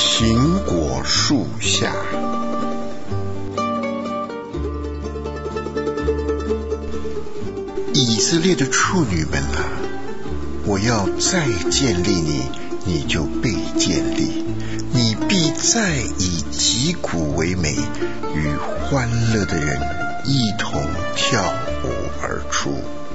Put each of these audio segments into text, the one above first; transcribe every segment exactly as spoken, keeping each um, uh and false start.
苹果树下。以色列的处女们啊，我要再建立你，你就被建立，你必再以击鼓为美，与欢乐的人一同跳舞而出。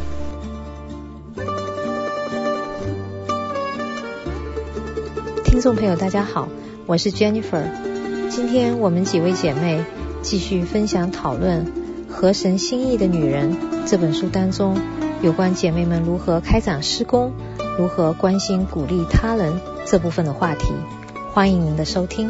听众朋友大家好，我是 Jennifer。 今天我们几位姐妹继续分享讨论《合神心意的女人》这本书当中有关姐妹们如何开展事工，如何关心鼓励他人这部分的话题。欢迎您的收听。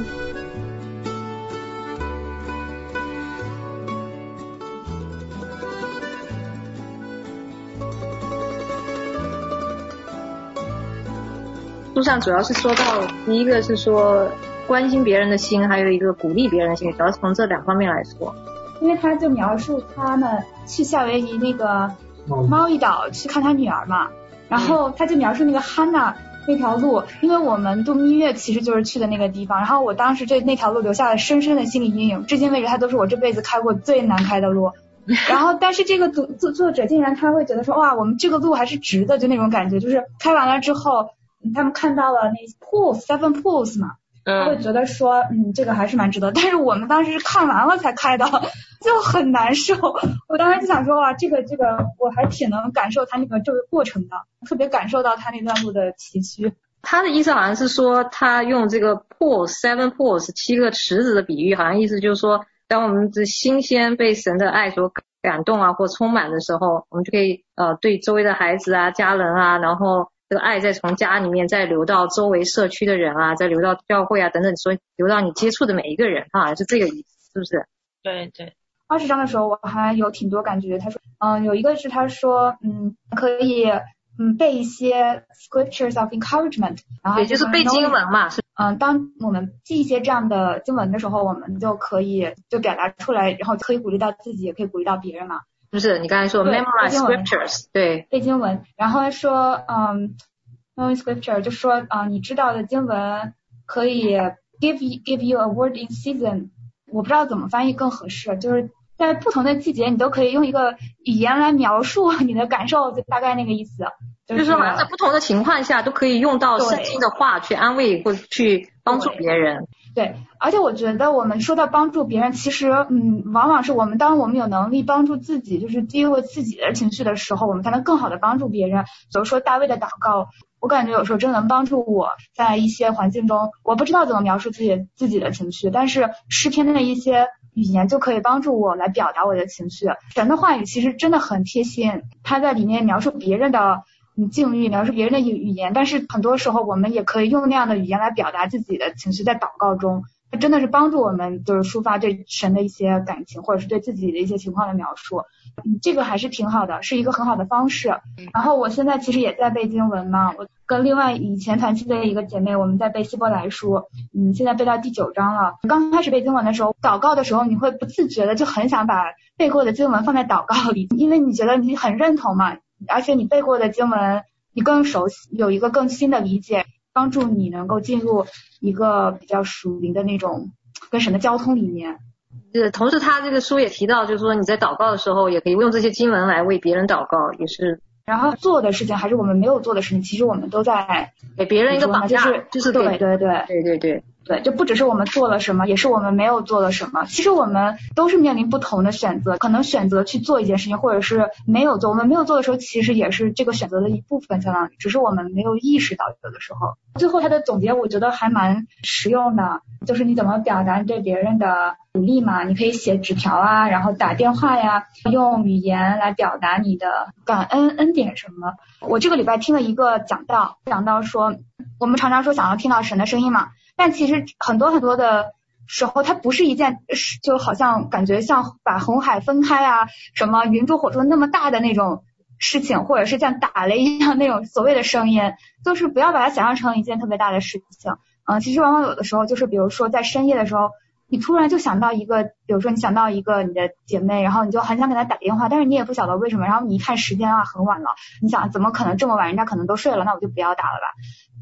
书上主要是说到，第一个是说关心别人的心，还有一个鼓励别人的心，主要是从这两方面来说。 因为他就描述他们去夏威夷那个猫一岛去看他女儿嘛，然后他就描述那个汉娜那条路，因为我们度蜜月其实就是去的那个地方，然后我当时对那条路留下了深深的心理阴影，至今为止它都是我这辈子开过最难开的路。然后但是这个作作作者竟然他会觉得说，哇，我们这个路还是值的，就那种感觉，就是开完了之后他们看到了那 pools seven pools 嘛，他会觉得说嗯这个还是蛮值得，但是我们当时是看完了才开的，就很难受。我当时就想说，哇，这个这个我还挺能感受他那个这个过程的，特别感受到他那段路的崎岖。 他的意思好像是说，他用这个 pool seven pools 七个池子的比喻，好像意思就是说，当我们的心先被神的爱所感动啊或充满的时候，我们就可以呃对周围的孩子啊家人啊，然后这个爱再从家里面再流到周围社区的人啊，再流到教会啊等等，所以流到你接触的每一个人，他好像是这个意思，是不是？ 对对。 二十章的时候我还有挺多感觉，他说嗯有一个是他说嗯可以嗯背一些 scriptures of encouragement， 然后也就是背经文嘛，是嗯当我们记一些这样的经文的时候，我们就可以就表达出来，然后可以鼓励到自己，也可以鼓励到别人嘛。 不是你刚才说 memorize scriptures， 对， 背经文，然后说嗯 knowing scripture 就说啊、呃、你知道的经文可以 give you, give you a word in season， 我不知道怎么翻译更合适，就是在不同的季节你都可以用一个语言来描述你的感受，就大概那个意思，就是、 就是好像在不同的情况下都可以用到圣经的话去安慰或者去帮助别人。 对，而且我觉得我们说到帮助别人，其实嗯，往往是我们当我们有能力帮助自己，就是 deal with自己的情绪的时候，我们才能更好的帮助别人。比如说大卫的祷告，我感觉有时候真能帮助我在一些环境中，我不知道怎么描述自己自己的情绪，但是诗篇的一些语言就可以帮助我来表达我的情绪。神的话语其实真的很贴心，他在里面描述别人的嗯境遇，描述别人的语言，但是很多时候我们也可以用那样的语言来表达自己的情绪，在祷告中它真的是帮助我们就是抒发对神的一些感情，或者是对自己的一些情况的描述。嗯，这个还是挺好的，是一个很好的方式。然后我现在其实也在背经文嘛，我跟另外以前团契的一个姐妹我们在背希伯来书，嗯，现在背到第九章了。刚开始背经文的时候，祷告的时候你会不自觉的就很想把背过的经文放在祷告里，因为你觉得你很认同嘛，而且你背过的经文你更熟悉，有一个更新的理解，帮助你能够进入一个比较属灵的那种跟神的交通里面。 呃，同时他这个书也提到，就是说你在祷告的时候也可以用这些经文来为别人祷告，也是。 然后做的事情还是我们没有做的事情，其实我们都在给别人一个榜样， 就是就是对对对对对对对，就不只是我们做了什么，也是我们没有做了什么。其实我们都是面临不同的选择，可能选择去做一件事情，或者是没有做。我们没有做的时候，其实也是这个选择的一部分，相当于只是我们没有意识到有的时候。最后他的总结我觉得还蛮实用的，就是你怎么表达对别人的鼓励嘛，你可以写纸条啊，然后打电话呀，用语言来表达你的感恩恩典什么。我这个礼拜听了一个讲道，讲到说我们常常说想要听到神的声音嘛，但其实很多很多的时候它不是一件就好像感觉像把红海分开啊，什么云柱火柱那么大的那种事情，或者是像打雷一样那种所谓的声音，就是不要把它想象成一件特别大的事情。嗯，其实往往有的时候就是比如说在深夜的时候，你突然就想到一个，比如说你想到一个你的姐妹，然后你就很想给她打电话，但是你也不晓得为什么，然后你一看时间啊很晚了，你想怎么可能这么晚，人家可能都睡了，那我就不要打了吧。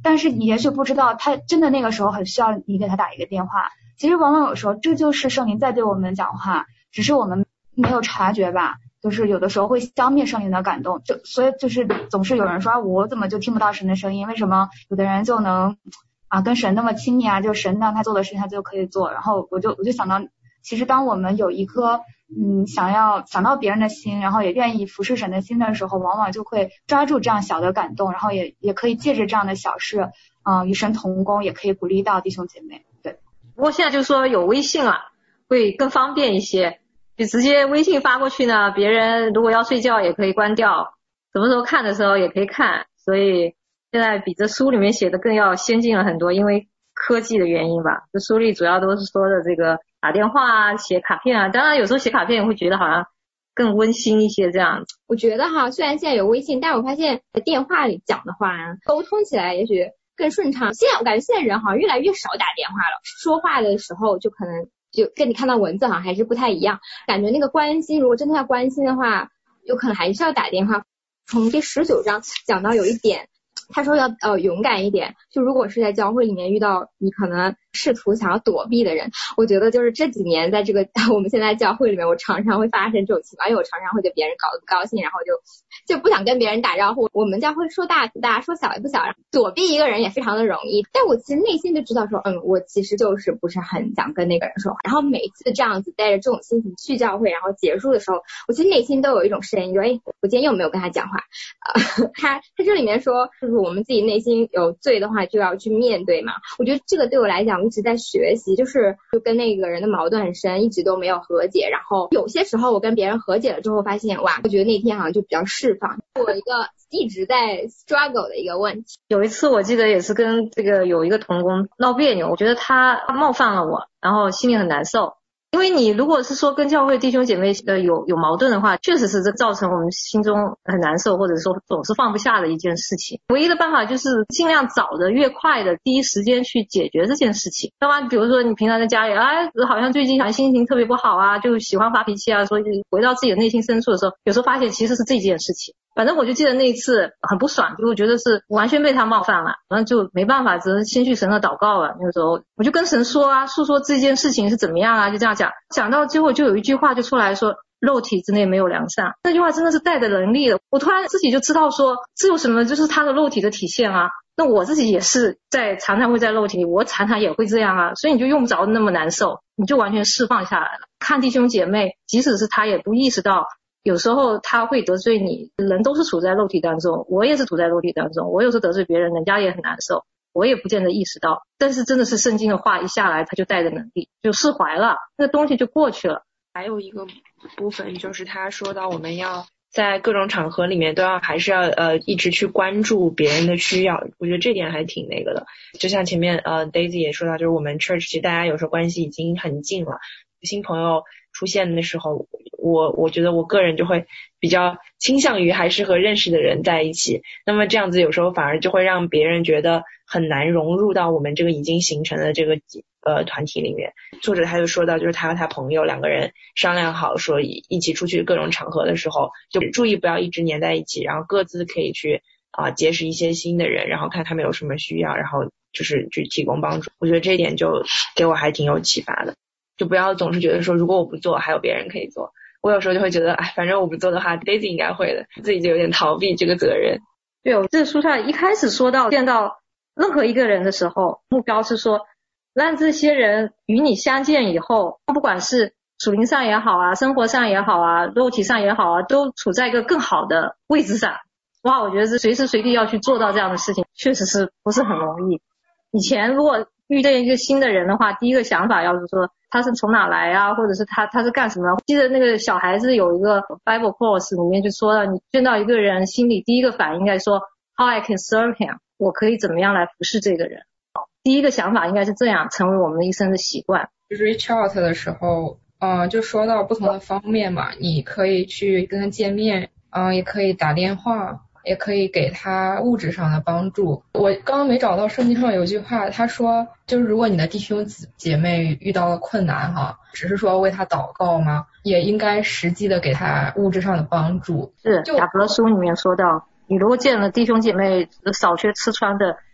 但是你也许不知道他真的那个时候很需要你给他打一个电话。其实往往有时候这就是圣灵在对我们讲话，只是我们没有察觉吧，就是有的时候会消灭圣灵的感动。就所以就是总是有人说我怎么就听不到神的声音，为什么有的人就能啊跟神那么亲密啊，就神让他做的事情他就可以做。然后我就我就想到，其实当我们有一颗嗯想要想到别人的心，然后也愿意服侍神的心的时候，往往就会抓住这样小的感动，然后也也可以借着这样的小事嗯、呃、与神同工，也可以鼓励到弟兄姐妹。对， 不过现在就是说有微信了会更方便一些，就直接微信发过去呢，别人如果要睡觉也可以关掉，什么时候看的时候也可以看，所以现在比这书里面写的更要先进了很多，因为科技的原因吧。这书里主要都是说的这个打电话啊写卡片啊，当然有时候写卡片也会觉得好像更温馨一些这样子。 我觉得哈，虽然现在有微信，但我发现电话里讲的话沟通起来也许更顺畅。现在我感觉现在人好像越来越少打电话了，说话的时候就可能就跟你看到文字好像还是不太一样，感觉那个关心如果真的要关心的话，有可能还是要打电话。从第十九章讲到有一点，他说要呃勇敢一点，就如果是在教会里面遇到你可能试图想要躲避的人，我觉得就是这几年在这个我们现在教会里面，我常常会发生这种情况，因为我常常会对别人搞得不高兴，然后就就不想跟别人打招呼。我们教会说大不大，说小也不小，躲避一个人也非常的容易，但我其实内心就知道说嗯我其实就是不是很想跟那个人说话。然后每次这样子带着这种心情去教会，然后结束的时候，我其实内心都有一种声音，就哎我今天又没有跟他讲话。呃他他这里面说就是我们自己内心有罪的话就要去面对嘛。我觉得这个对我来讲我一直在学习，就是就跟那个人的矛盾很深，一直都没有和解，然后有些时候我跟别人和解了之后发现哇，我觉得那天好像就比较释放。我一个一直在 struggle 的一个问题。 有一次我记得也是跟这个有一个同工闹别扭，我觉得他冒犯了我，然后心里很难受。因为你如果是说跟教会弟兄姐妹的有有矛盾的话，确实是这造成我们心中很难受，或者说总是放不下的一件事情。唯一的办法就是尽量早的越快的第一时间去解决这件事情。要不然比如说你平常在家里哎好像最近好像心情特别不好啊，就喜欢发脾气啊，所以回到自己的内心深处的时候，有时候发现其实是这件事情。反正我就记得那一次很不爽，就我觉得是完全被他冒犯了，然后就没办法，只能先去神那祷告了。那个时候我就跟神说啊，诉说这件事情是怎么样啊，就这样讲，讲到最后就有一句话就出来说肉体之内没有良善。那句话真的是带着能力的，我突然自己就知道说这有什么，就是他的肉体的体现啊。那我自己也是在常常会在肉体里，我常常也会这样啊，所以你就用不着那么难受，你就完全释放下来了。看弟兄姐妹，即使是他也不意识到有时候他会得罪你，人都是处在肉体当中，我也是处在肉体当中，我有时候得罪别人，人家也很难受，我也不见得意识到。但是真的是圣经的话一下来，他就带着能力就释怀了，那个东西就过去了。 还有一个部分就是他说到我们要在各种场合里面都要还是要呃一直去关注别人的需要，我觉得这点还挺那个的。就像前面呃 Daisy 也说到，就是我们 church 其实大家有时候关系已经很近了，新朋友出现的时候，我我觉得我个人就会比较倾向于还是和认识的人在一起，那么这样子有时候反而就会让别人觉得很难融入到我们这个已经形成的这个呃团体里面。作者他就说到，就是他和他朋友两个人商量好说一起出去各种场合的时候，就注意不要一直黏在一起，然后各自可以去啊、呃、结识一些新的人，然后看他们有什么需要，然后就是去提供帮助。我觉得这一点就给我还挺有启发的，就不要总是觉得说如果我不做还有别人可以做。我有时候就会觉得哎，反正我不做的话 Daisy 应该会的，自己就有点逃避这个责任。 对，我这书上一开始说到见到任何一个人的时候，目标是说让这些人与你相见以后，不管是属灵上也好啊，生活上也好啊，肉体上也好啊，都处在一个更好的位置上。哇，我觉得是随时随地要去做到这样的事情，确实是不是很容易。以前如果遇见一个新的人的话，第一个想法要是说他是从哪来啊，或者是他他是干什么。记得那个小孩子有一个 Bible course 里面就说了，你见到一个人心里第一个反应应该说 How I can serve him， 我可以怎么样来服侍这个人。第一个想法应该是这样，成为我们的一生的习惯。 就是 reach out 的时候嗯、呃，就说到不同的方面嘛，你可以去跟他见面嗯、呃，也可以打电话，也可以给他物质上的帮助。我刚刚没找到圣经上有句话，他说就是如果你的弟兄姐妹遇到了困难哈，只是说为他祷告吗，也应该实际的给他物质上的帮助。 是雅各书里面说到，你如果见了弟兄姐妹少缺吃穿的，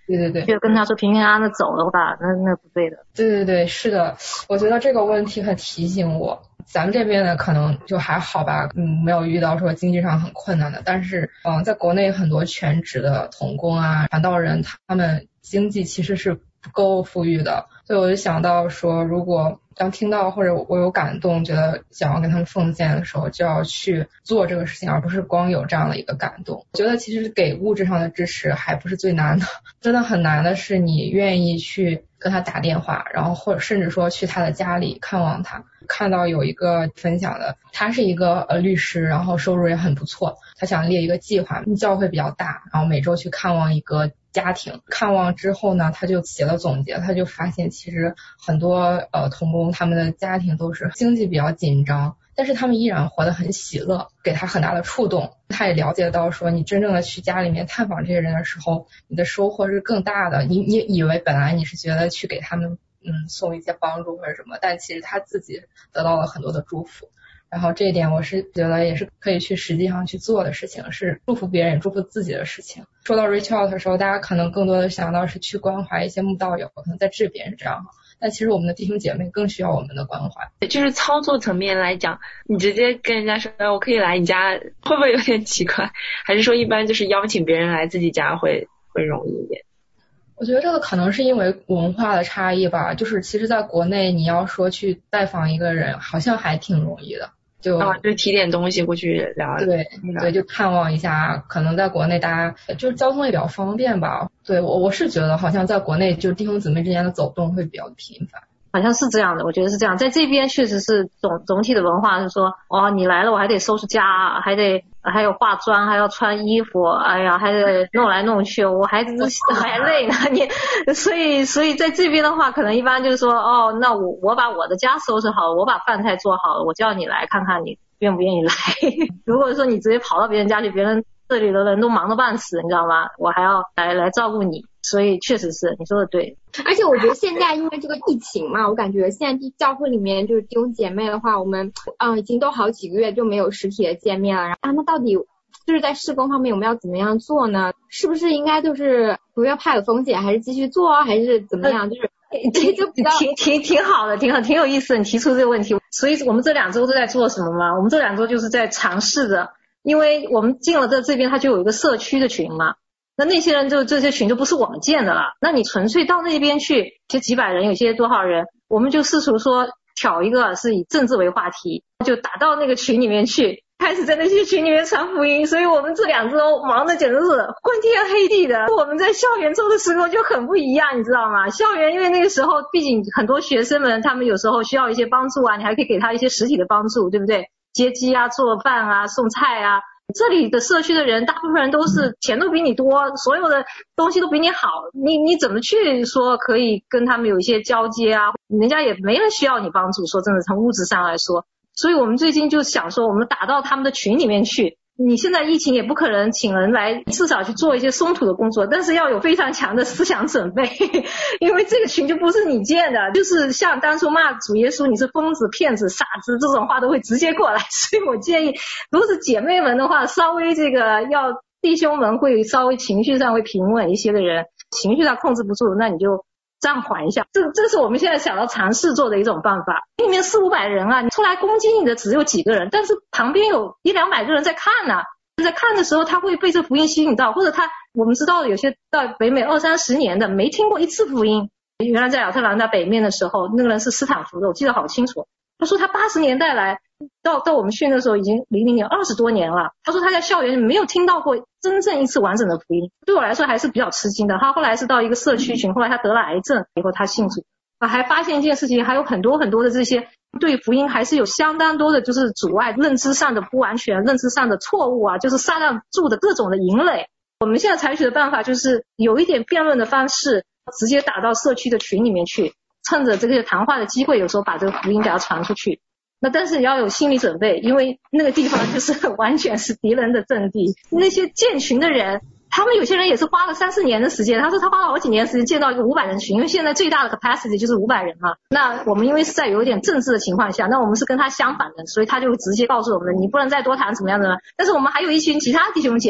对对对， 就跟他说平平安安的走了吧，那那不对的。 对对对，是的，我觉得这个问题很提醒我。咱们这边呢可能就还好吧，嗯，没有遇到说经济上很困难的，但是嗯，在国内很多全职的童工啊、传道人，他们经济其实是不够富裕的，所以我就想到说，如果当听到或者我有感动，觉得想要跟他们奉献的时候，就要去做这个事情，而不是光有这样的一个感动。我觉得其实给物质上的支持还不是最难的，真的很难的是你愿意去跟他打电话，然后或者甚至说去他的家里看望他。看到有一个分享的，他是一个呃律师，然后收入也很不错，他想列一个计划，教会比较大，然后每周去看望一个家庭，看望之后呢，他就写了总结，他就发现其实很多呃童工他们的家庭都是经济比较紧张，但是他们依然活得很喜乐，给他很大的触动。他也了解到说，你真正的去家里面探访这些人的时候，你的收获是更大的。你你以为本来你是觉得去给他们嗯送一些帮助或者什么，但其实他自己得到了很多的祝福。然后这一点我是觉得也是可以去实际上去做的事情，是祝福别人祝福自己的事情。说到 reach out 的时候，大家可能更多的想到是去关怀一些慕道友，可能在治别人这样，但其实我们的弟兄姐妹更需要我们的关怀。 就是操作层面来讲，你直接跟人家说我可以来你家，会不会有点奇怪？还是说一般就是邀请别人来自己家会会容易一点？ 我觉得这个可能是因为文化的差异吧，就是其实在国内你要说去拜访一个人好像还挺容易的，就啊，就提点东西过去聊， 对对，就看望一下。可能在国内大家就是交通也比较方便吧。对，我我是觉得好像在国内就弟兄姊妹之间的走动会比较频繁。 好像是这样的，我觉得是这样。在这边确实是总总体的文化是说，哦，你来了我还得收拾家，还得还有化妆，还要穿衣服，哎呀，还得弄来弄去，我还还累呢。你所以所以在这边的话，可能一般就是说，哦，那我我把我的家收拾好了，我把饭菜做好了，我叫你来看看你愿不愿意来。如果说你直接跑到别人家去，别人这里的人都忙得半死，你知道吗？我还要来来照顾你。所以确实是你说的对， 而且我觉得现在因为这个疫情嘛，我感觉现在教会里面就是弟兄姐妹的话，我们嗯、呃、已经都好几个月就没有实体的见面了，然后他们到底就是在事工方面我们要怎么样做呢？是不是应该就是不要怕有风险，还是继续做啊，还是怎么样？就是挺就比较挺挺挺好的，挺好，挺有意思。你提出这个问题，所以我们这两周都在做什么吗？我们这两周就是在尝试着，因为我们进了这这边，它就有一个社区的群嘛。那那些人就这些群就不是我们建的了，那你纯粹到那边去，就几百人，有些多少人，我们就试图说挑一个是以政治为话题，就打到那个群里面去，开始在那些群里面传福音。所以我们这两周忙的简直是昏天黑地的。我们在校园做的时候就很不一样，你知道吗？校园因为那个时候毕竟很多学生们他们有时候需要一些帮助啊，你还可以给他一些实体的帮助，对不对？接机啊，做饭啊，送菜啊。这里的社区的人大部分人都是钱都比你多，所有的东西都比你好，你你怎么去说可以跟他们有一些交接啊？人家也没人需要你帮助，说真的从物质上来说。所以我们最近就想说我们打到他们的群里面去，你现在疫情也不可能请人来至少去做一些松土的工作，但是要有非常强的思想准备，因为这个群就不是你建的，就是像当初骂主耶稣你是疯子骗子傻子这种话都会直接过来。所以我建议如果是姐妹们的话，稍微这个要弟兄们会稍微情绪上会平稳一些的人，情绪上控制不住，那你就暂缓一下。这这是我们现在想要尝试做的一种办法。里面四五百人啊，你出来攻击你的只有几个人，但是旁边有一两百个人在看呢、啊。在看的时候他会被这福音吸引到，或者他我们知道有些到北美二三十年的没听过一次福音。原来在亚特兰大北面的时候，那个人是斯坦福的，我记得好清楚。他说他八十年代来到到我们训的时候已经零零年二十多年了，他说他在校园里没有听到过真正一次完整的福音，对我来说还是比较吃惊的。他后来是到一个社区群，后来他得了癌症以后他信主啊，还发现一件事情，还有很多很多的这些对福音还是有相当多的就是阻碍，认知上的不完全，认知上的错误啊，就是撒旦住的各种的营垒。我们现在采取的办法就是有一点辩论的方式，直接打到社区的群里面去，趁着这个谈话的机会，有时候把这个福音给它传出去。那但是也要有心理准备，因为那个地方就是完全是敌人的阵地。那些建群的人，他们有些人也是花了三四年的时间，他说他花了好几年时间建到一个五百人群，因为现在最大的 capacity 就是五百人嘛。那我们因为是在有一点政治的情况下，那我们是跟他相反的，所以他就直接告诉我们你不能再多谈怎么样的。但是我们还有一群其他弟兄姐妹，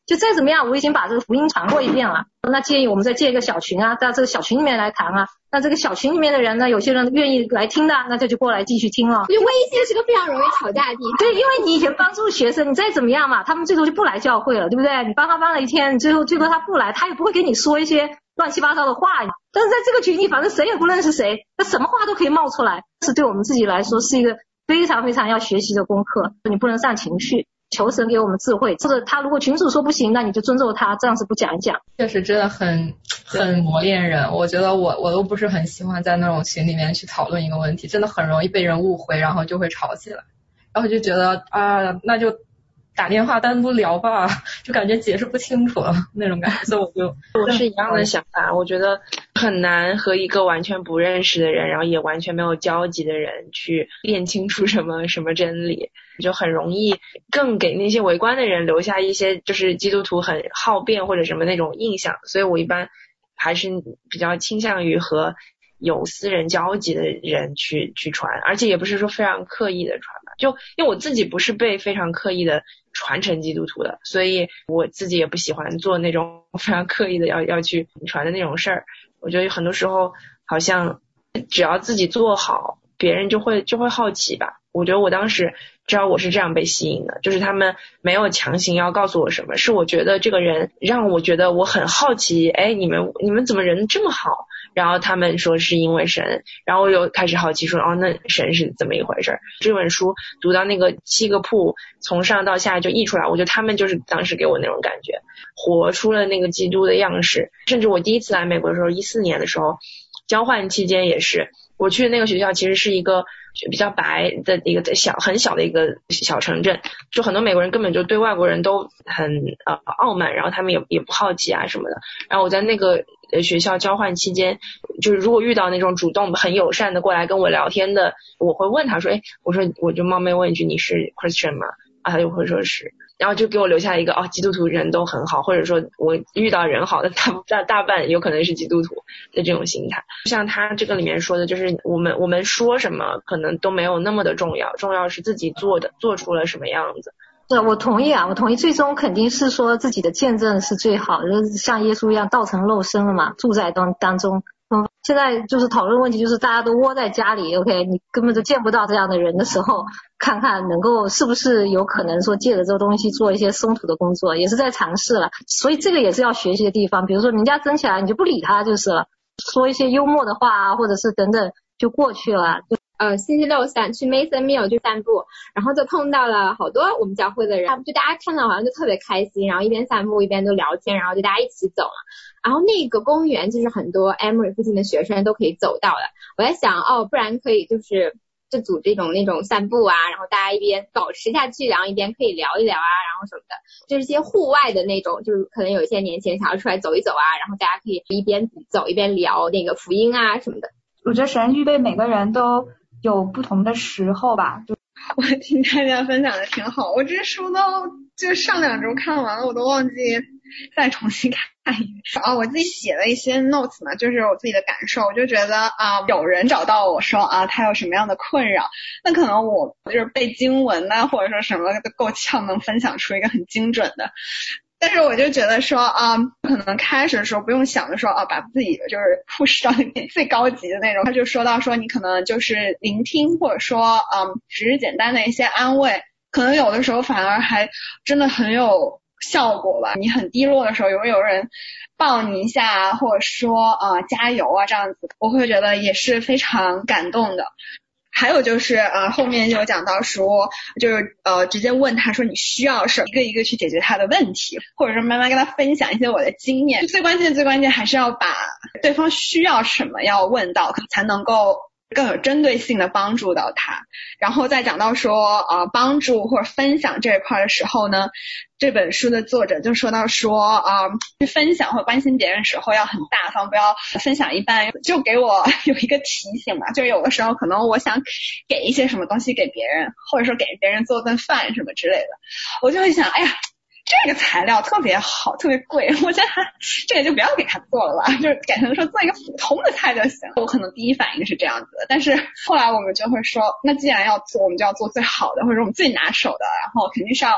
就再怎么样，我已经把这个福音传过一遍了。那建议我们再建一个小群啊，在这个小群里面来谈啊。那这个小群里面的人呢，有些人愿意来听的，那他就过来继续听了。 就微信是个非常容易吵架的地方。 对，因为你以前帮助学生，你再怎么样嘛，他们最后就不来教会了，对不对？你帮他帮了一天，你最后最后他不来，他也不会跟你说一些乱七八糟的话。但是在这个群里，反正谁也不认识谁，那什么话都可以冒出来，是对我们自己来说是一个非常非常要学习的功课。你不能上情绪，求神给我们智慧，或者他如果群主说不行，那你就尊重他，这样子不讲一讲。 确实真的很很磨练人，我觉得我我都不是很喜欢在那种群里面去讨论一个问题，真的很容易被人误会，然后就会吵起来，然后就觉得啊，那就打电话单独聊吧，就感觉解释不清楚了那种感觉，所以我就我是一样的想法，我觉得很难和一个完全不认识的人，然后也完全没有交集的人去辨清楚什么什么真理，就很容易更给那些围观的人留下一些就是基督徒很好辩或者什么那种印象，所以我一般还是比较倾向于和有私人交集的人去去传，而且也不是说非常刻意的传吧，就因为我自己不是被非常刻意的传承基督徒的，所以我自己也不喜欢做那种非常刻意的要要去传的那种事儿。我觉得很多时候好像只要自己做好，别人就会就会好奇吧。我觉得我当时知道我是这样被吸引的，就是他们没有强行要告诉我什么，是我觉得这个人让我觉得我很好奇，哎，你们你们怎么人这么好？然后他们说是因为神，然后我又开始好奇说，哦，那神是怎么一回事？这本书读到那个七个铺从上到下就译出来，我觉得他们就是当时给我那种感觉，活出了那个基督的样式。甚至我第一次来美国的时候，一四年的时候，交换期间也是，我去的那个学校其实是一个比较白的一个小很小的一个小城镇，就很多美国人根本就对外国人都很呃傲慢，然后他们也也不好奇啊什么的。然后我在那个学校交换期间，就是如果遇到那种主动很友善的过来跟我聊天的，我会问他说，哎，我说我就冒昧问一句，你是 Christian 吗？啊，他就会说是，然后就给我留下一个哦，基督徒人都很好，或者说我遇到人好的大大大半有可能是基督徒的这种心态。像他这个里面说的，就是我们我们说什么可能都没有那么的重要，重要是自己做的做出了什么样子。 对，我同意啊，我同意，最终肯定是说自己的见证是最好的，像耶稣一样道成肉身了嘛，住在当当中。嗯，现在就是讨论问题，就是大家都窝在家里 ，OK， 你根本就见不到这样的人的时候，看看能够是不是有可能说借着这个东西做一些松土的工作，也是在尝试了。所以这个也是要学习的地方，比如说人家争起来，你就不理他就是了，说一些幽默的话啊，或者是等等就过去了。就呃，星期六散去 Mason Mill 就散步，然后就碰到了好多我们教会的人，就大家看到好像就特别开心，然后一边散步一边都聊天，然后就大家一起走嘛。然后那个公园就是很多 Emory 附近的学生都可以走到的。我在想，哦，不然可以就是就组这种那种散步啊，然后大家一边保持下去，然后一边可以聊一聊啊，然后什么的，就是一些户外的那种，就是可能有一些年轻人想要出来走一走啊，然后大家可以一边走一边聊那个福音啊什么的。 我觉得神预备每个人都有不同的时候吧。就我听大家分享的挺好，我这书都就上两周看完了，我都忘记再重新看一遍。啊，我自己写了一些 notes 嘛，就是我自己的感受，我就觉得啊，有人找到我说啊，他有什么样的困扰，那可能我就是背经文呐、啊，或者说什么都够呛能分享出一个很精准的。但是我就觉得说啊，可能开始的时候不用想着说啊，把自己就是 push 到最高级的那种。他就说到说你可能就是聆听，或者说嗯，只是简单的一些安慰，可能有的时候反而还真的很有效果吧。你很低落的时候，有有人抱你一下，或者说啊、呃、加油啊这样子，我会觉得也是非常感动的。还有就是呃后面有讲到说，就是呃直接问他说你需要什么，一个一个去解决他的问题，或者说慢慢跟他分享一些我的经验。最关键最关键还是要把对方需要什么要问到，才能够更有针对性的帮助到他。然后再讲到说呃帮助或者分享这一块的时候呢，这本书的作者就说到说啊、呃，去分享或关心别人的时候要很大方，不要分享一半。就给我有一个提醒嘛，就是有的时候可能我想给一些什么东西给别人，或者说给别人做顿饭什么之类的，我就会想，哎呀，这个材料特别好，特别贵，我觉得这个就不要给他做了吧，就是改成说做一个普通的菜就行。我可能第一反应是这样子的，但是后来我们就会说，那既然要做，我们就要做最好的，或者我们最拿手的，然后肯定是要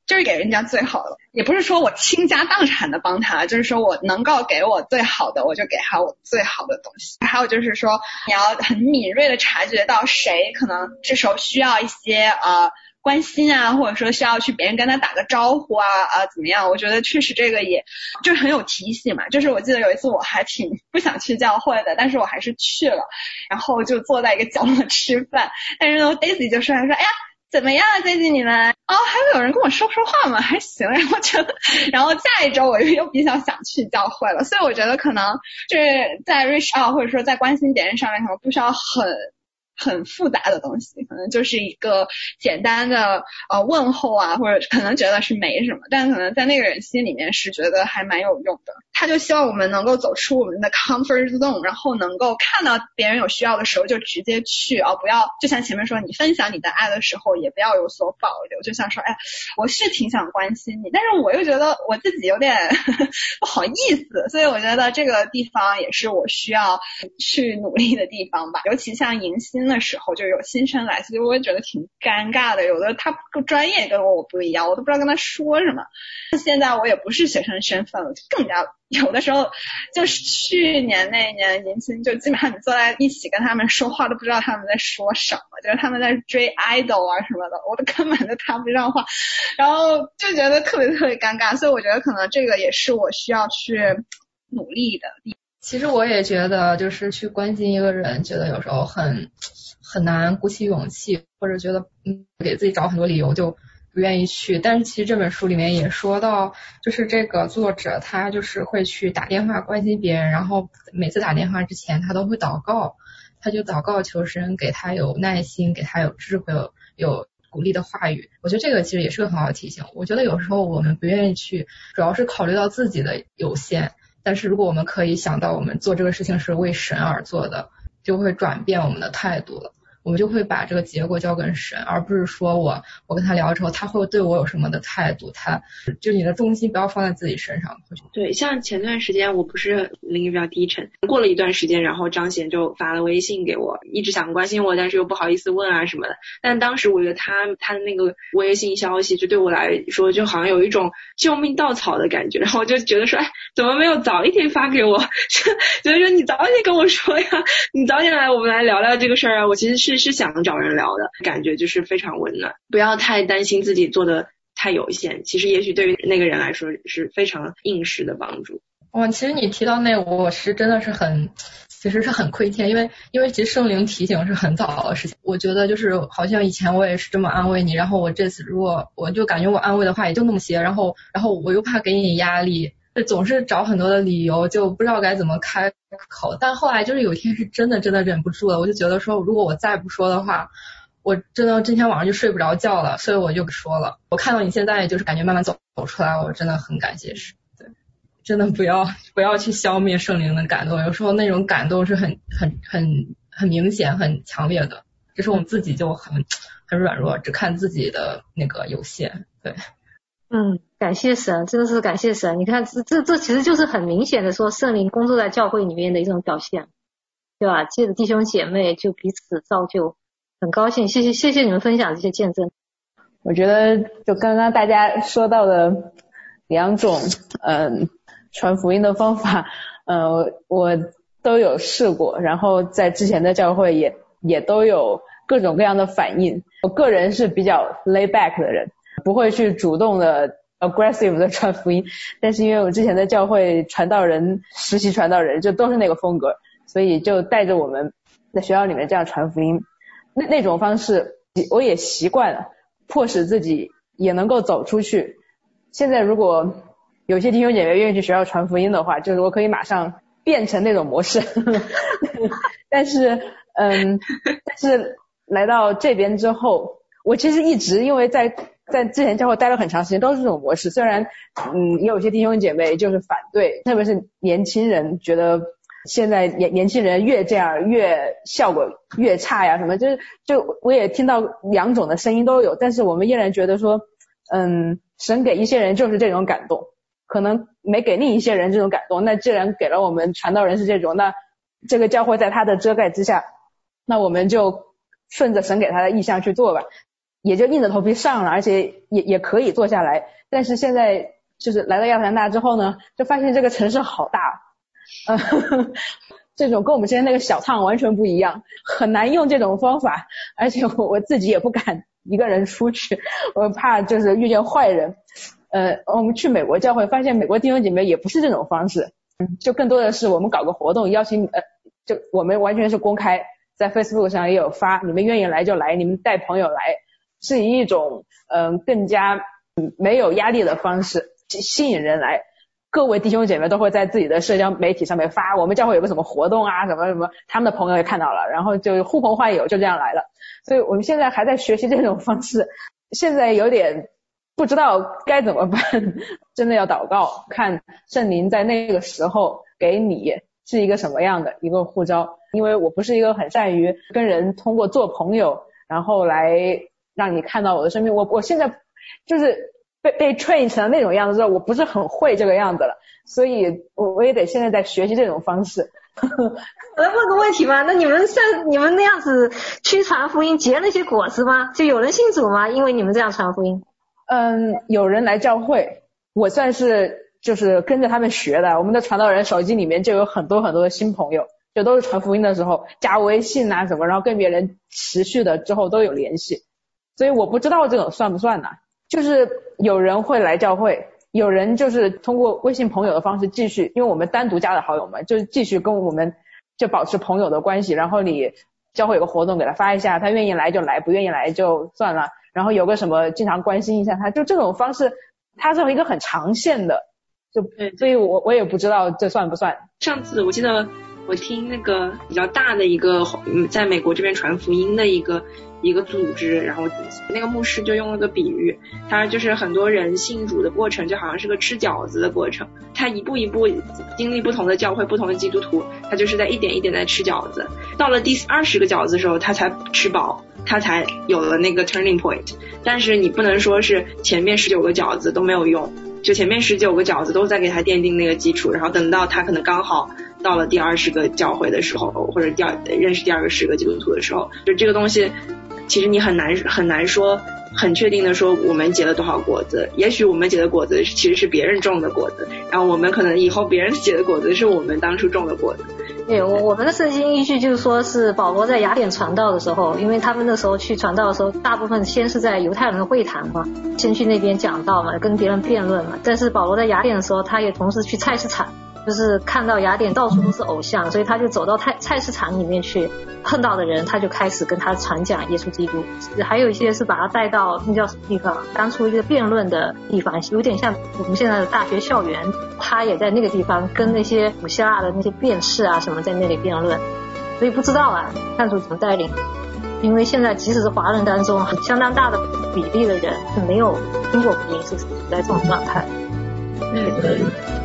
就是给人家最好的，也不是说我倾家荡产的帮他，就是说我能够给我最好的，我就给他我最好的东西。还有就是说，你要很敏锐的察觉到谁可能这时候需要一些呃关心啊，或者说需要去别人跟他打个招呼啊啊怎么样？我觉得确实这个也就是很有提醒嘛。就是我记得有一次我还挺不想去教会的，但是我还是去了，然后就坐在一个角落吃饭，但是呢 Daisy 就说说哎呀。怎么样啊？最近你们哦，还会有人跟我说说话吗？还行。然后就，然后下一周我又比较想去教会了，所以我觉得可能就是在 reach out 或者说在关心别人上面，可能不需要很很复杂的东西，可能就是一个简单的呃问候啊，或者可能觉得是没什么，但可能在那个人心里面是觉得还蛮有用的。他就希望我们能够走出我们的 comfort zone， 然后能够看到别人有需要的时候就直接去啊，不要就像前面说，你分享你的爱的时候也不要有所保留，就像说哎，我是挺想关心你，但是我又觉得我自己有点呵呵不好意思，所以我觉得这个地方也是我需要去努力的地方吧。尤其像迎新的时候，就有新生来，所以我也觉得挺尴尬的，有的他不专业跟我不一样，我都不知道跟他说什么。现在我也不是学生身份了，就更加有的时候就是去年那一年迎新，就基本上你坐在一起跟他们说话都不知道他们在说什么，就是他们在追 idol 啊什么的，我都根本就谈不上话，然后就觉得特别特别尴尬，所以我觉得可能这个也是我需要去努力的地方。 其实我也觉得就是去关心一个人，觉得有时候很很难鼓起勇气，或者觉得嗯给自己找很多理由就不愿意去。但是其实这本书里面也说到，就是这个作者他就是会去打电话关心别人，然后每次打电话之前他都会祷告，他就祷告求神给他有耐心，给他有智慧，有有鼓励的话语。我觉得这个其实也是个很好的提醒。我觉得有时候我们不愿意去，主要是考虑到自己的有限，但是如果我们可以想到我们做这个事情是为神而做的，就会转变我们的态度了。我们就会把这个结果交给神，而不是说我我跟他聊之后他会对我有什么的态度，他就你的重心不要放在自己身上。 对，像前段时间我不是灵力比较低沉，过了一段时间，然后张贤就发了微信给我，一直想关心我，但是又不好意思问啊什么的。但当时我觉得他他的那个微信消息就对我来说就好像有一种救命稻草的感觉，然后我就觉得说哎，怎么没有早一天发给我，觉得说你早一天跟我说呀，你早点来我们来聊聊这个事儿啊。我其实是是想找人聊的，感觉就是非常温暖，不要太担心自己做的太有限，其实也许对于那个人来说是非常应时的帮助。 哦，其实你提到那个我是真的是很其实是很亏欠，因为因为其实圣灵提醒是很早的事情。我觉得就是好像以前我也是这么安慰你，然后我这次如果我就感觉我安慰的话也就那么些，然后然后我又怕给你压力，总是找很多的理由，就不知道该怎么开口。但后来就是有一天是真的真的忍不住了，我就觉得说如果我再不说的话，我真的今天晚上就睡不着觉了，所以我就说了。我看到你现在就是感觉慢慢走走出来，我真的很感谢神。对，真的不要不要去消灭圣灵的感动，有时候那种感动是很很很很明显很强烈的，只是我们自己就很很软弱，只看自己的那个有限。对。 嗯，感谢神，真的是感谢神。你看这这这其实就是很明显的说圣灵工作在教会里面的一种表现，对吧？借着弟兄姐妹就彼此造就，很高兴，谢谢谢谢你们分享这些见证。 我觉得就刚刚大家说到的两种嗯传福音的方法，呃我都有试过，然后在之前的教会也也都有各种各样的反应。我个人是比较 lay back 的人，不会去主动的 aggressive 的传福音，但是因为我之前的教会传道人实习传道人就都是那个风格，所以就带着我们在学校里面这样传福音，那那种方式我也习惯了，迫使自己也能够走出去。现在如果有些弟兄姐妹愿意去学校传福音的话，就是我可以马上变成那种模式但是嗯但是来到这边之后，我其实一直因为在在之前教会待了很长时间都是这种模式，虽然嗯也有些弟兄姐妹就是反对，特别是年轻人觉得现在年年轻人越这样越效果越差呀什么，就是就我也听到两种的声音都有，但是我们依然觉得说嗯神给一些人就是这种感动，可能没给另一些人这种感动，那既然给了我们传道人是这种，那这个教会在他的遮盖之下，那我们就顺着神给他的意向去做吧。 也就硬着头皮上了，而且也也可以坐下来。但是现在就是来到亚特兰大之后呢，就发现这个城市好大，呃，这种跟我们之前那个小趟完全不一样，很难用这种方法，而且我我自己也不敢一个人出去，我怕就是遇见坏人。呃，我们去美国教会发现美国弟兄姐妹也不是这种方式，嗯，就更多的是我们搞个活动邀请，呃，就我们完全是公开，在 Facebook 上也有发，你们愿意来就来，你们带朋友来，是以一种嗯、呃、更加没有压力的方式吸引人来。各位弟兄姐妹都会在自己的社交媒体上面发，我们教会有个什么活动啊，什么什么，他们的朋友也看到了，然后就呼朋唤友，就这样来了。所以我们现在还在学习这种方式，现在有点不知道该怎么办，真的要祷告，看圣灵在那个时候给你是一个什么样的一个呼召。因为我不是一个很善于跟人通过做朋友然后来让你看到我的生命，我我现在就是被被 train 成那种样子之后，我不是很会这个样子了，所以我我也得现在在学习这种方式。 我来问个问题吧，那你们像你们那样子去传福音结那些果子吗？就有人信主吗？因为你们这样传福音。 嗯，有人来教会，我算是就是跟着他们学的。我们的传道人手机里面就有很多很多的新朋友，就都是传福音的时候加微信啊什么，然后跟别人持续的之后都有联系。所以我不知道这种算不算呢？就是有人会来教会，有人就是通过微信朋友的方式继续，因为我们单独加的好友嘛，就是继续跟我们就保持朋友的关系，然后你教会有个活动给他发一下，他愿意来就来，不愿意来就算了，然后有个什么经常关心一下他，就这种方式它是一个很长线的，就所以我我也不知道这算不算。 上次我记得我听那个比较大的一个嗯在美国这边传福音的一个一个组织，然后那个牧师就用了个比喻，他就是很多人信主的过程就好像是个吃饺子的过程，他一步一步经历不同的教会不同的基督徒，他就是在一点一点在吃饺子，到了第二十个饺子的时候他才吃饱，他才有了那个 turning point。 但是你不能说是前面十九个饺子都没有用，就前面十九个饺子都在给他奠定那个基础，然后等到他可能刚好到了第二十个教会的时候，或者第二认识第二个十个基督徒的时候，就这个东西其实你很难很难说很确定的说我们结了多少果子，也许我们结的果子其实是别人种的果子，然后我们可能以后别人结的果子是我们当初种的果子。 对，我我们的圣经依据就是说是保罗在雅典传道的时候，因为他们那时候去传道的时候大部分先是在犹太人的会谈嘛，先去那边讲道嘛，跟别人辩论嘛，但是保罗在雅典的时候他也同时去菜市场，就是看到雅典到处都是偶像，所以他就走到菜菜市场里面去，碰到的人他就开始跟他传讲耶稣基督。还有一些是把他带到那叫什么地方，当初一个辩论的地方，有点像我们现在的大学校园，他也在那个地方跟那些古希腊的那些辩士啊什么在那里辩论。所以不知道啊，看主怎么带领，因为现在即使是华人当中很相当大的比例的人是没有听过福音，是处在这种状态。 嗯。